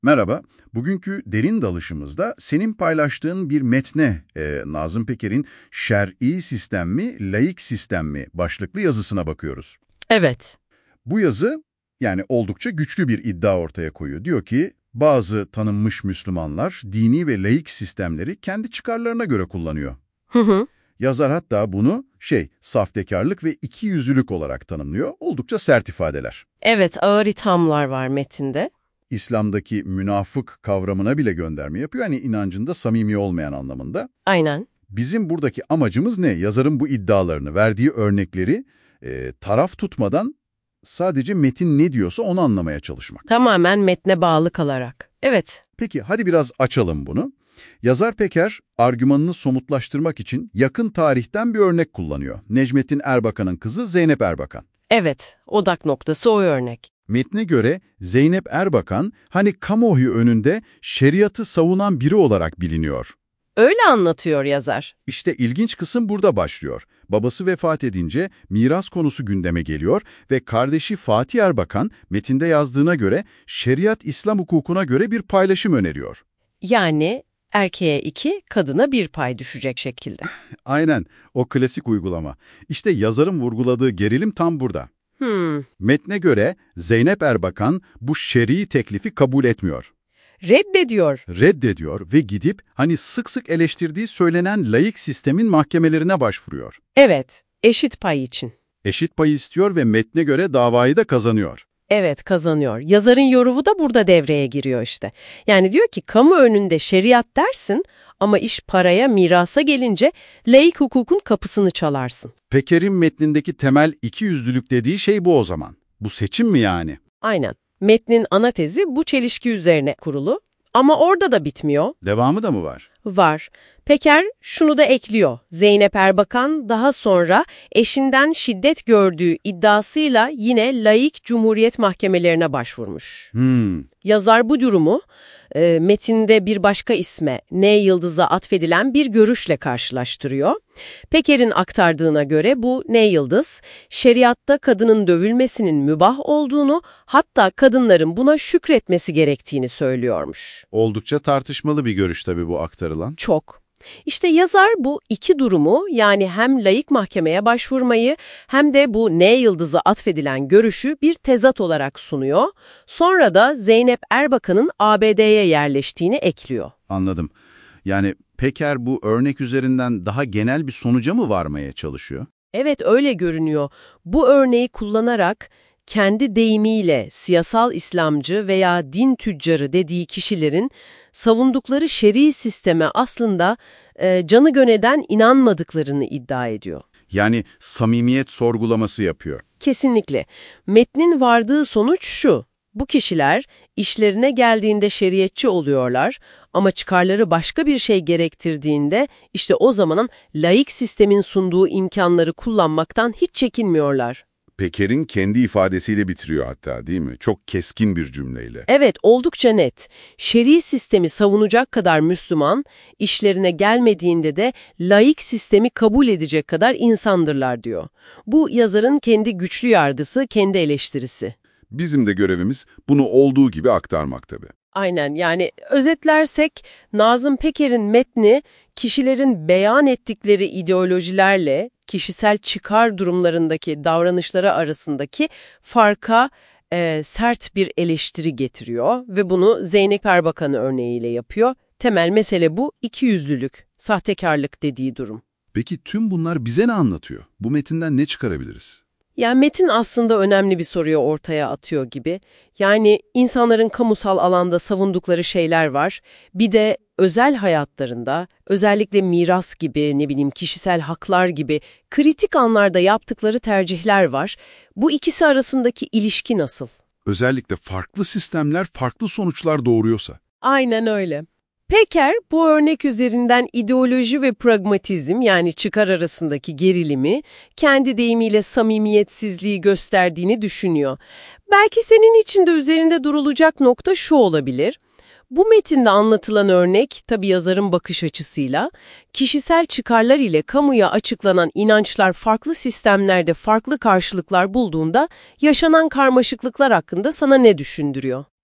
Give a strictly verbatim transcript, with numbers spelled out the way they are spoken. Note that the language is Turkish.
Merhaba, bugünkü derin dalışımızda senin paylaştığın bir metne, e, Nazım Peker'in "Şer'i sistem mi, laik sistem mi?" başlıklı yazısına bakıyoruz. Evet. Bu yazı, yani oldukça güçlü bir iddia ortaya koyuyor. Diyor ki, bazı tanınmış Müslümanlar dini ve laik sistemleri kendi çıkarlarına göre kullanıyor. Hı hı. Yazar hatta bunu şey, sahtekarlık ve ikiyüzlülük olarak tanımlıyor. Oldukça sert ifadeler. Evet, ağır ithamlar var metinde. İslam'daki münafık kavramına bile gönderme yapıyor. Yani inancında samimi olmayan anlamında. Aynen. Bizim buradaki amacımız ne? Yazarın bu iddialarını, verdiği örnekleri e, taraf tutmadan sadece metin ne diyorsa onu anlamaya çalışmak. Tamamen metne bağlı kalarak. Evet. Peki hadi biraz açalım bunu. Yazar Peker, argümanını somutlaştırmak için yakın tarihten bir örnek kullanıyor. Necmettin Erbakan'ın kızı Zeynep Erbakan. Evet, odak noktası o örnek. Metne göre Zeynep Erbakan, hani kamuoyu önünde şeriatı savunan biri olarak biliniyor. Öyle anlatıyor yazar. İşte ilginç kısım burada başlıyor. Babası vefat edince miras konusu gündeme geliyor ve kardeşi Fatih Erbakan, metinde yazdığına göre şeriat İslam hukukuna göre bir paylaşım öneriyor. Yani erkeğe iki, kadına bir pay düşecek şekilde. Aynen, o klasik uygulama. İşte yazarın vurguladığı gerilim tam burada. Hmm. Metne göre Zeynep Erbakan bu şer'i teklifi kabul etmiyor. Reddediyor. Reddediyor ve gidip hani sık sık eleştirdiği söylenen laik sistemin mahkemelerine başvuruyor. Evet, eşit pay için. Eşit pay istiyor ve metne göre davayı da kazanıyor. Evet, kazanıyor. Yazarın yorumu da burada devreye giriyor işte. Yani diyor ki kamu önünde şeriat dersin ama iş paraya, mirasa gelince laik hukukun kapısını çalarsın. Peker'in metnindeki temel ikiyüzlülük dediği şey bu o zaman. Bu seçim mi yani? Aynen. Metnin ana tezi bu çelişki üzerine kurulu. Ama orada da bitmiyor. Devamı da mı var? Var. Peker şunu da ekliyor. Zeynep Erbakan daha sonra eşinden şiddet gördüğü iddiasıyla yine laik cumhuriyet mahkemelerine başvurmuş. Hmm. Yazar bu durumu e, metinde bir başka isme, N yıldıza atfedilen bir görüşle karşılaştırıyor. Peker'in aktardığına göre bu N yıldız, şeriatta kadının dövülmesinin mübah olduğunu, hatta kadınların buna şükretmesi gerektiğini söylüyormuş. Oldukça tartışmalı bir görüş tabii bu aktarılan. Çok. İşte yazar bu iki durumu, yani hem laik mahkemeye başvurmayı hem de bu N yıldızı atfedilen görüşü bir tezat olarak sunuyor. Sonra da Zeynep Erbakan'ın A B D'ye yerleştiğini ekliyor. Anladım. Yani Peker bu örnek üzerinden daha genel bir sonuca mı varmaya çalışıyor? Evet, öyle görünüyor. Bu örneği kullanarak kendi deyimiyle siyasal İslamcı veya din tüccarı dediği kişilerin savundukları şer'i sisteme aslında e, canı gönülden inanmadıklarını iddia ediyor. Yani samimiyet sorgulaması yapıyor. Kesinlikle. Metnin vardığı sonuç şu: bu kişiler işlerine geldiğinde şeriatçı oluyorlar ama çıkarları başka bir şey gerektirdiğinde işte o zaman laik sistemin sunduğu imkanları kullanmaktan hiç çekinmiyorlar. Peker'in kendi ifadesiyle bitiriyor hatta, değil mi? Çok keskin bir cümleyle. Evet, oldukça net. Şer'i sistemi savunacak kadar Müslüman, işlerine gelmediğinde de laik sistemi kabul edecek kadar insandırlar diyor. Bu yazarın kendi güçlü yargısı, kendi eleştirisi. Bizim de görevimiz bunu olduğu gibi aktarmak tabii. Aynen, yani özetlersek Nazım Peker'in metni kişilerin beyan ettikleri ideolojilerle kişisel çıkar durumlarındaki davranışları arasındaki farka e, sert bir eleştiri getiriyor ve bunu Zeynep Erbakan örneğiyle yapıyor. Temel mesele bu, ikiyüzlülük, sahtekarlık dediği durum. Peki tüm bunlar bize ne anlatıyor? Bu metinden ne çıkarabiliriz? Yani metin aslında önemli bir soruyu ortaya atıyor gibi. Yani insanların kamusal alanda savundukları şeyler var. Bir de özel hayatlarında, özellikle miras gibi, ne bileyim kişisel haklar gibi kritik anlarda yaptıkları tercihler var. Bu ikisi arasındaki ilişki nasıl? Özellikle farklı sistemler farklı sonuçlar doğuruyorsa. Aynen öyle. Peker bu örnek üzerinden ideoloji ve pragmatizm, yani çıkar arasındaki gerilimi, kendi deyimiyle samimiyetsizliği gösterdiğini düşünüyor. Belki senin için de üzerinde durulacak nokta şu olabilir: bu metinde anlatılan örnek, tabii yazarın bakış açısıyla, kişisel çıkarlar ile kamuya açıklanan inançlar farklı sistemlerde farklı karşılıklar bulduğunda yaşanan karmaşıklıklar hakkında sana ne düşündürüyor?